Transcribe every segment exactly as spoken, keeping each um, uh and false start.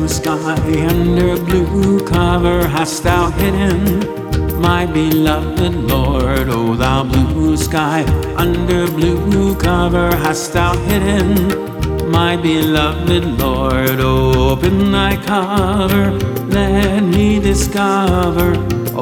blue sky, under blue cover hast thou hidden my beloved Lord. O thou blue sky, under blue cover hast thou hidden my beloved Lord. Open thy cover, let me discover.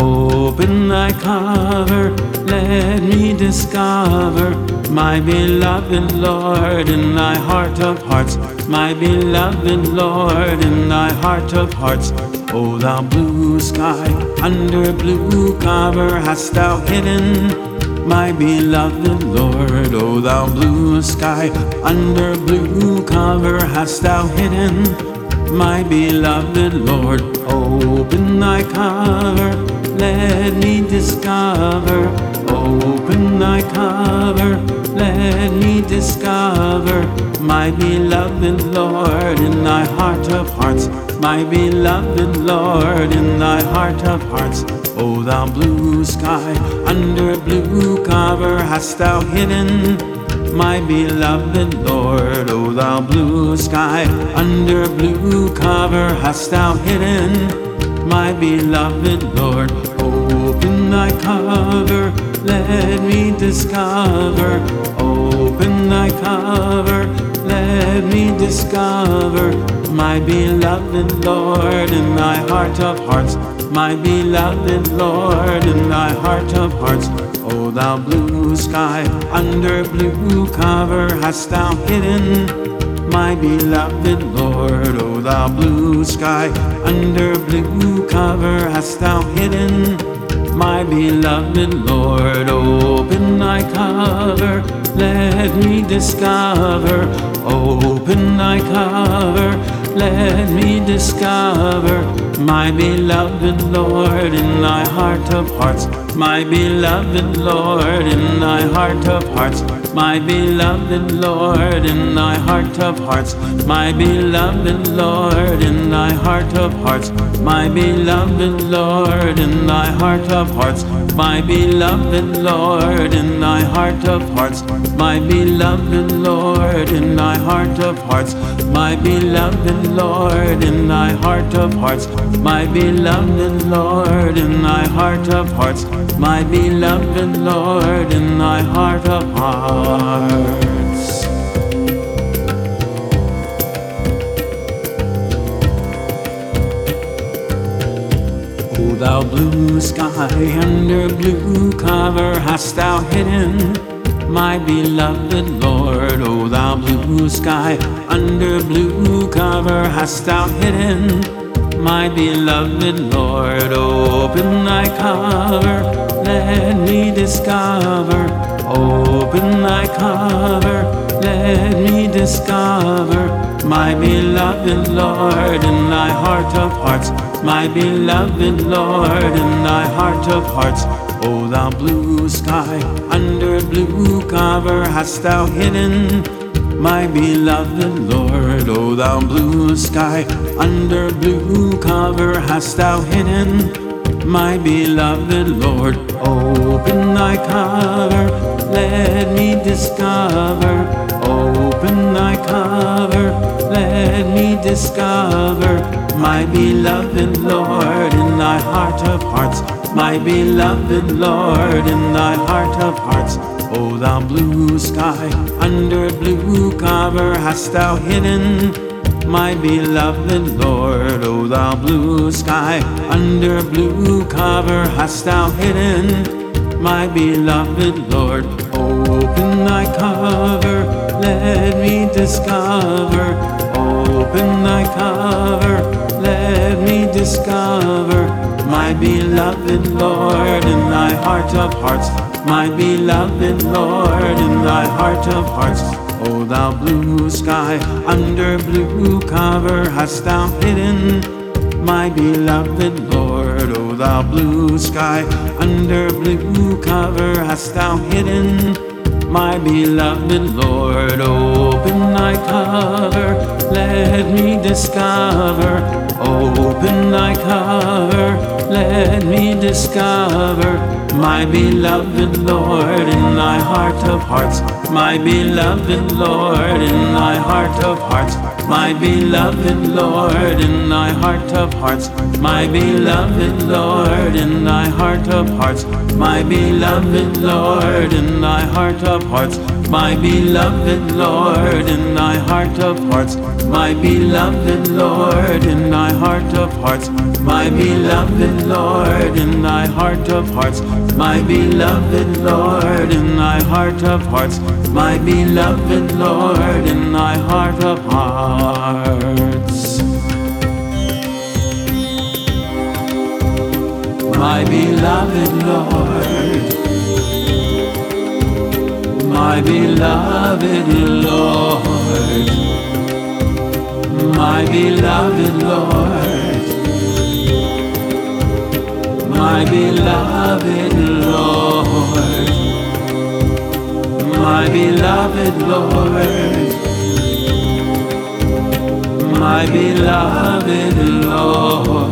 Open thy cover, let me discover my beloved Lord in thy heart of hearts, my beloved Lord in thy heart of hearts. O thou blue sky, under blue cover hast thou hidden my beloved Lord. O thou blue sky, under blue cover hast thou hidden my beloved Lord. Open thy cover, let me discover. Open thy cover, let me discover my beloved Lord in thy heart of hearts, my beloved Lord in thy heart of hearts. O thou blue sky, under blue cover hast thou hidden my beloved Lord. O thou blue sky, under blue cover hast thou hidden my beloved Lord. Open thy cover, let me discover. Open thy cover, let me discover my beloved Lord in thy heart of hearts, my beloved Lord in thy heart of hearts. O thou blue sky, under blue cover hast thou hidden my beloved Lord. O thou blue sky, under blue cover hast thou hidden my beloved Lord. Open thy cover, let me discover. Open thy cover, let me discover my beloved Lord in thy heart of hearts, my beloved Lord in thy heart of hearts, my beloved Lord in thy heart of hearts, my beloved Lord in thy heart of hearts, my beloved Lord in thy heart of hearts, my beloved Lord in thy heart of hearts, my beloved Lord in thy heart of hearts, my beloved Lord in thy heart of hearts, my beloved Lord in thy heart of hearts, my beloved Lord in thy heart of hearts. O thou blue sky, under blue cover hast thou hidden my beloved Lord. O thou blue sky, under blue cover hast thou hidden my beloved Lord. Open thy cover, let me discover. Open thy cover, let me discover my beloved Lord in thy heart of hearts, my beloved Lord in thy heart of hearts. O thou blue sky, under blue cover hast thou hidden my beloved Lord. O thou blue sky, under blue cover hast thou hidden my beloved Lord. Open thy cover, let me discover. Open thy cover, let me discover my beloved Lord in thy heart of hearts, my beloved Lord in thy heart of hearts. O thou blue sky, under blue cover hast thou hidden my beloved Lord. O thou blue sky, under blue cover hast thou hidden my beloved Lord. Open thy cover, let me discover. Open thy cover, let me discover my beloved Lord in thy heart of hearts, my beloved Lord in thy heart of hearts. O thou blue sky, under blue cover hast thou hidden my beloved Lord. O thou blue sky, under blue cover hast thou hidden my beloved Lord. Open thy cover, let me discover. Open thy cover, let me discover my beloved Lord in thy heart of hearts, my beloved Lord in thy heart of hearts. my beloved Lord, in thy heart of hearts, my beloved Lord, in thy heart of hearts, my beloved Lord, in thy heart of hearts, my beloved Lord, in thy heart of hearts, my beloved Lord, in thy heart of hearts, my beloved Lord, in thy heart of hearts, my beloved Lord, in thy heart of hearts, my beloved Lord, in thy heart of hearts. My beloved Lord, my beloved Lord, my beloved Lord, my beloved Lord, my beloved Lord, my beloved Lord.